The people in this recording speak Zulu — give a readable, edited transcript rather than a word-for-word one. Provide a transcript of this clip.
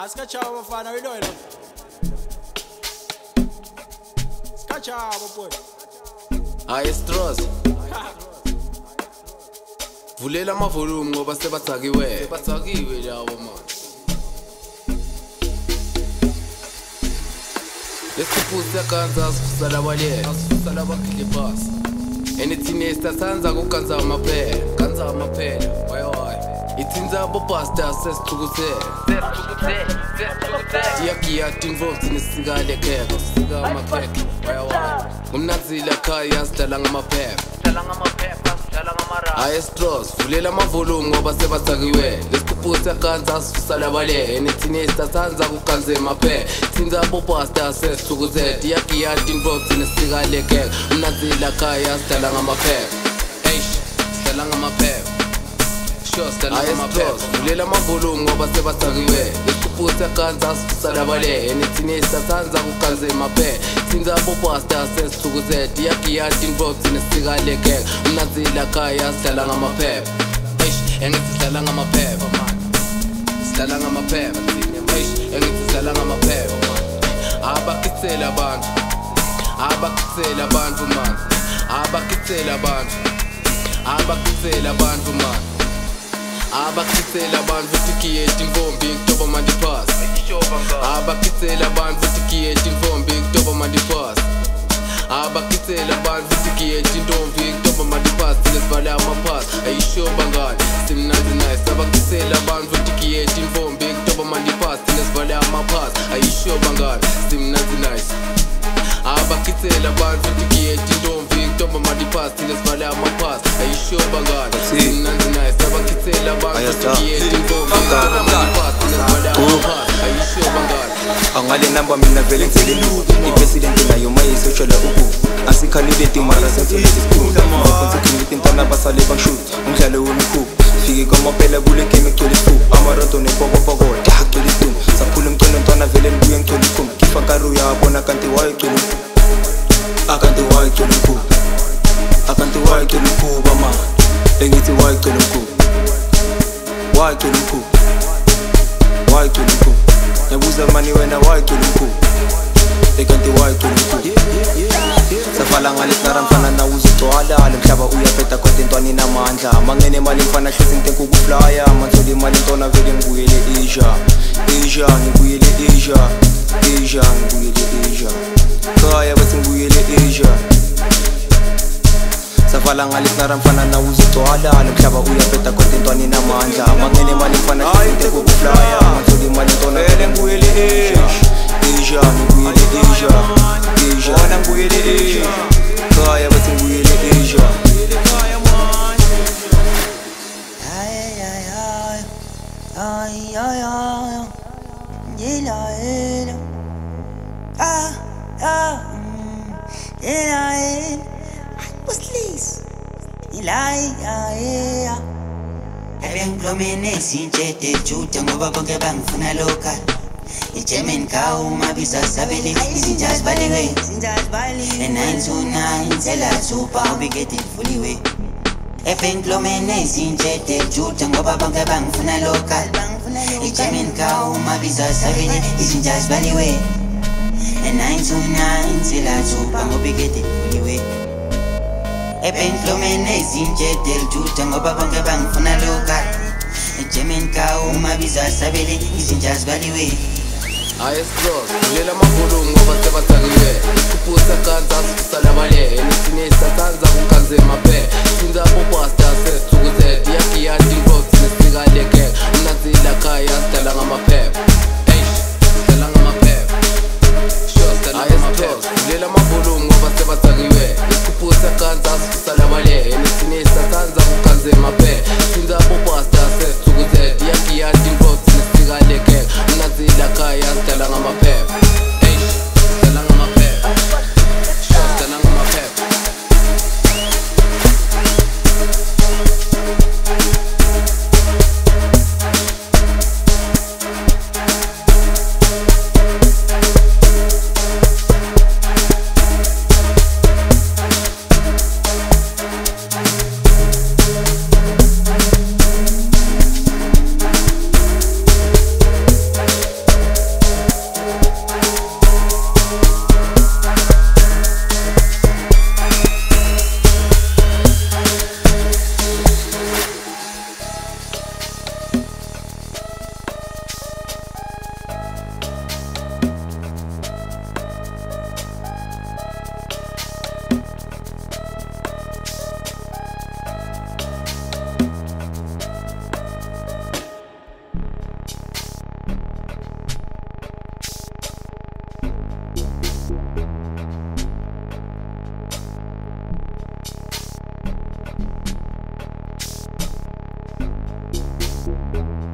Skachaba bafana you know it. Skachaba boy. Aestros Vulela amavolume ngoba sebathakiwe labo man. Lesiphuza kanza asifusala balye asifusala bakhile pass. Anything esithathanza kukanza amaphela why ithinza abo pastor sesithukuthe Yakiyathi involved nesikale kheko sika amakhekhe why ngumnazila khaya sidala ngamaphepha Aestros vulela amavolume ngoba sebathakiwe lesiphuza kanza asifusala balye anything esithathanza kukanza amaphela ithinza abo pastor sesithukuthe yakiyathi involved nesikale kheko ngumnazila khaya sidala ngamaphepha sidala ngamaphepha vulela amavolume ngoba sebathakiwe lesiphuza kanza asifusala balye anything esithathanza kukanza amaphela ithinza abo pastor sesithukuthe yakiyathi involved nesikale kheko ngumnazila khaya sidala ngamaphepha engithi sidala ngamaphepha man sidala ngamaphepha engithi sidala ngamaphepha man abakithela abantu man abakithela abantu man abakithela abantu tikiyeti intombi kutoba mandi pass abakithela abantu tikiyeti intombi kutoba mandi pass abakithela abantu tikiyeti intombi kutoba mandi pass lesibhala amapass ayishoba ngani simnandi nice abakithela abantu tikiyeti intombi kutoba mandi pass lesibhala amapass ayishoba ngani simnandi nice abakithela abantu tikiyeti intombi kutoba mandi pass lesibhala amapass ayishoba ngani simnandi nice abakithela abantu tikiyeti intombi kutoba mandi pass lesibhala amapass ayishoba ngani Angale namba mina vele ngizele lu ipresident nayo mayisotshala asikhalideti mara senthole isikhulu konsekhuliti intwana basale bangishoot umdlalo wemikhulu fike kwamaphela kule game egcwele isifuba amarodo nepokopokota agcwele istum saphula umcono intwana vele ngibuye ngicwele ikhulu kifa karu yabona kanti wayegcwele akanti wayegcwele ikhulu akanti wayegcwele ikhuba man engithi wayegcwele ikhulu wayegcwele ikhulu wayegcwele ikhulu Yabuza mani wena wayegcwele ikhulu ekanti wayegcwele ikhulu Safala ngalisnara mfana na uzigcwala Lemhlaba uyapeta konke intwana inamandla Mangene mali mfana hlezi ngitenka ukuflya Manthole imali intwana vele ngibuyele Asia ngibuyele Asia Khaya bathi ngibuyele Asia Safala ngalisnara mfana na uzigcwala Lemhlaba uyapeta konke intwana inamandla Mangene mali mfana hlezi ngitenka ukuflya Manthole imali intwana vele ngibuyele Asia ngibuyele Asia Wona ngibuyele Asia Khaya bathi ngibuyele Asia Ebengiklomene sintshete juda ngoba bonke bangifuna local German cow mabisa sabele izinja zibaliwe and 929 sela super we get it fully way Ebengiklomene sintshete juda ngoba bonke bangifuna local German cow mabisa sabele izinja zibaliwe and 929 sela super we get it fully way Ebengiklomene sintshete juda ngoba bonke bangifuna local German cow mabisa sabele izinja zibaliwe Aestros vulela amavolume ngoba sebathakiwe lesiphuza kanza asifusala balye anything esithathanza kukanza amaphela ithinza abo pastor sesithukuthe yakiyathi involved nesikale kheko ngumnazila khaya sidala ngamaphepha sidala ngamaphepha Aestros vulela amavolume ngoba sebathakiwe lesiphuza kanza asifusala balye anything esithathanza kukanza amaphela ithinza abo pastor sesithukuthe yakiyathi involved nesikale kheko ngumnazila khaya sidala ngamaphepha sidala ngamaphepha sidala ngamaphepha Thank